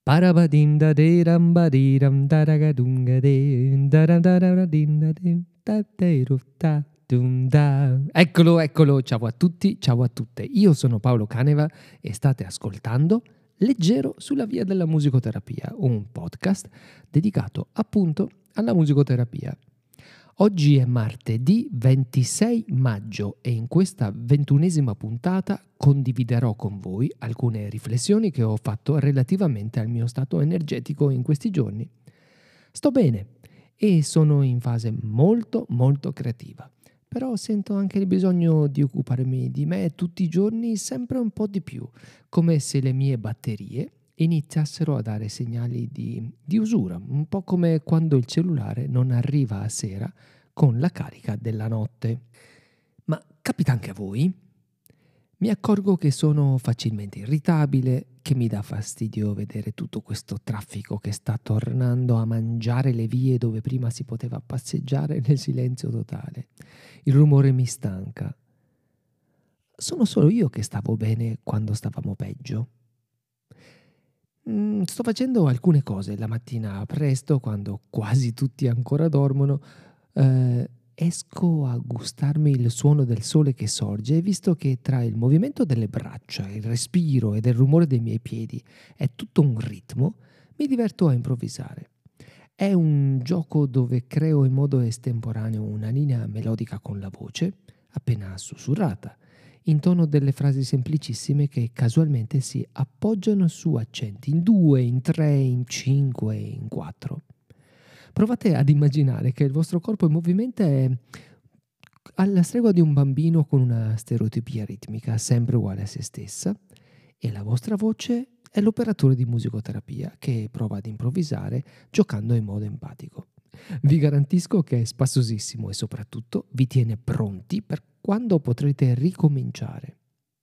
Parabadinda de rambadiram daragadunga de daradarabadinda de taterufta dunda. Eccolo, ciao a tutti, ciao a tutte. Io sono Paolo Caneva e state ascoltando Leggero sulla via della musicoterapia, un podcast dedicato appunto alla musicoterapia. Oggi è martedì 26 maggio e in questa 21esima puntata condividerò con voi alcune riflessioni che ho fatto relativamente al mio stato energetico in questi giorni. Sto bene e sono in fase molto creativa, però sento anche il bisogno di occuparmi di me tutti i giorni sempre un po' di più, come se le mie batterie iniziassero a dare segnali di usura, un po' come quando il cellulare non arriva a sera con la carica della notte. Ma capita anche a voi? Mi accorgo che sono facilmente irritabile, che mi dà fastidio vedere tutto questo traffico che sta tornando a mangiare le vie dove prima si poteva passeggiare nel silenzio totale. Il rumore mi stanca. Sono solo io che stavo bene quando stavamo peggio? Sto facendo alcune cose la mattina presto, quando quasi tutti ancora dormono. Esco a gustarmi il suono del sole che sorge e visto che tra il movimento delle braccia, il respiro ed il rumore dei miei piedi è tutto un ritmo, mi diverto a improvvisare. È un gioco dove creo in modo estemporaneo una linea melodica con la voce, appena sussurrata, in tono delle frasi semplicissime che casualmente si appoggiano su accenti in 2, in 3, in 5 e in 4. Provate ad immaginare che il vostro corpo in movimento è alla stregua di un bambino con una stereotipia ritmica sempre uguale a se stessa e la vostra voce è l'operatore di musicoterapia che prova ad improvvisare giocando in modo empatico. Vi garantisco che è spassosissimo e soprattutto vi tiene pronti per quando potrete ricominciare.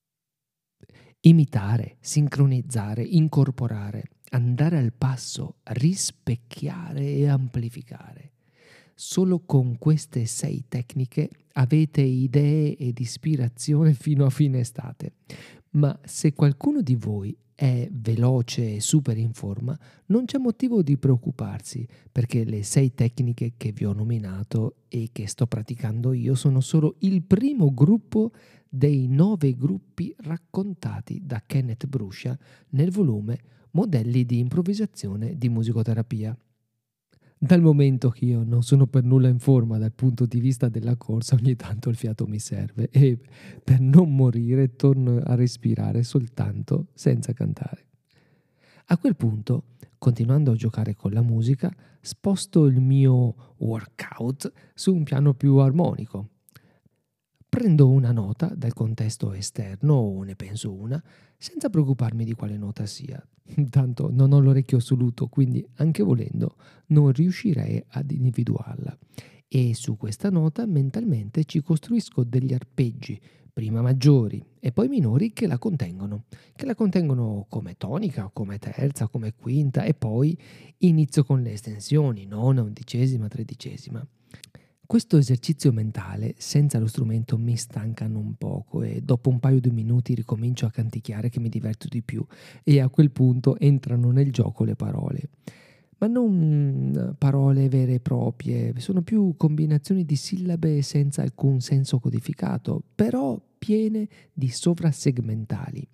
Imitare, sincronizzare, incorporare, andare al passo, rispecchiare e amplificare. Solo con queste 6 tecniche avete idee ed ispirazione fino a fine estate. Ma se qualcuno di voi è veloce e super in forma, non c'è motivo di preoccuparsi, perché le 6 tecniche che vi ho nominato e che sto praticando io sono solo il primo gruppo dei 9 gruppi raccontati da Kenneth Bruscia nel volume Modelli di improvvisazione di musicoterapia. Dal momento che io non sono per nulla in forma dal punto di vista della corsa, ogni tanto il fiato mi serve e per non morire torno a respirare soltanto senza cantare. A quel punto, continuando a giocare con la musica, sposto il mio workout su un piano più armonico. Prendo una nota dal contesto esterno, o ne penso una, senza preoccuparmi di quale nota sia. Tanto non ho l'orecchio assoluto, quindi anche volendo non riuscirei ad individuarla. E su questa nota mentalmente ci costruisco degli arpeggi, prima maggiori e poi minori, che la contengono come tonica, come terza, come quinta, e poi inizio con le estensioni, nona, undicesima, tredicesima. Questo esercizio mentale senza lo strumento mi stancano un poco e dopo un paio di minuti ricomincio a canticchiare che mi diverto di più e a quel punto entrano nel gioco le parole. Ma non parole vere e proprie, sono più combinazioni di sillabe senza alcun senso codificato, però piene di sovrasegmentali.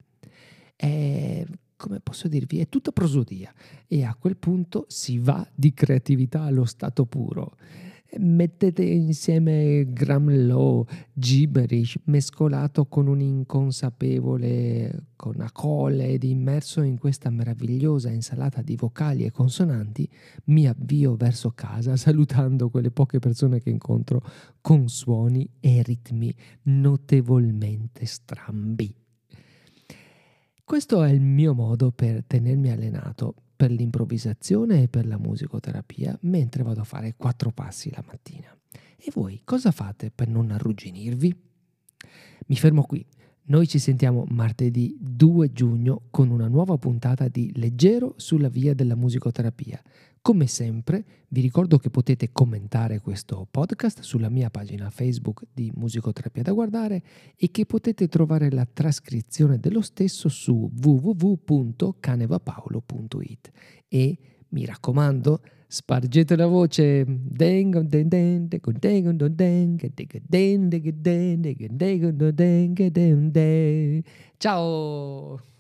Come posso dirvi, è tutta prosodia e a quel punto si va di creatività allo stato puro. Mettete insieme Gramlow, gibberish mescolato con un inconsapevole conacole ed immerso in questa meravigliosa insalata di vocali e consonanti, mi avvio verso casa salutando quelle poche persone che incontro con suoni e ritmi notevolmente strambi. Questo è il mio modo per tenermi allenato per l'improvvisazione e per la musicoterapia mentre vado a fare 4 passi la mattina. E voi cosa fate per non arrugginirvi? Mi fermo qui. Noi ci sentiamo martedì 2 giugno con una nuova puntata di Leggero sulla via della musicoterapia. Come sempre, vi ricordo che potete commentare questo podcast sulla mia pagina Facebook di Musicoterapia da guardare e che potete trovare la trascrizione dello stesso su www.canevapaolo.it. E mi raccomando, spargete la voce. Ciao!